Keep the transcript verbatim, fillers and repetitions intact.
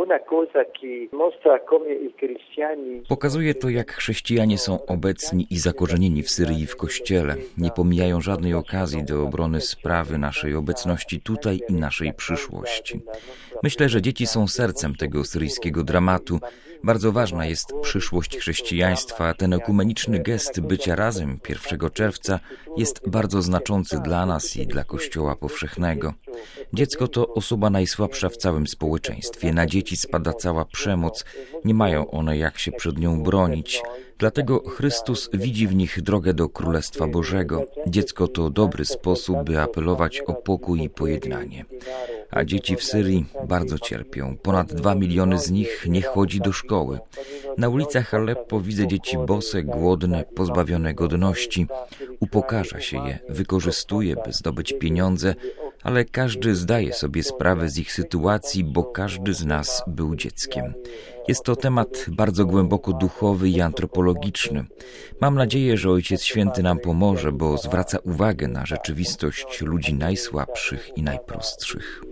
Pokazuje to, jak chrześcijanie są obecni i zakorzenieni w Syrii w Kościele. Nie pomijają żadnej okazji do obrony sprawy naszej obecności tutaj i naszej przyszłości. Myślę, że dzieci są sercem tego syryjskiego dramatu. Bardzo ważna jest przyszłość chrześcijaństwa. Ten ekumeniczny gest bycia razem pierwszego czerwca jest bardzo znaczący dla nas i dla Kościoła powszechnego. Dziecko to osoba najsłabsza w całym społeczeństwie. Na dzieci spada cała przemoc. Nie mają one jak się przed nią bronić. Dlatego Chrystus widzi w nich drogę do Królestwa Bożego. Dziecko to dobry sposób, by apelować o pokój i pojednanie. A dzieci w Syrii bardzo cierpią. Ponad dwa miliony z nich nie chodzi do szkoły. Na ulicach Aleppo widzę dzieci bose, głodne, pozbawione godności. Upokarza się je, wykorzystuje, by zdobyć pieniądze, ale każdy zdaje sobie sprawę z ich sytuacji, bo każdy z nas był dzieckiem. Jest to temat bardzo głęboko duchowy i antropologiczny. Mam nadzieję, że Ojciec Święty nam pomoże, bo zwraca uwagę na rzeczywistość ludzi najsłabszych i najprostszych.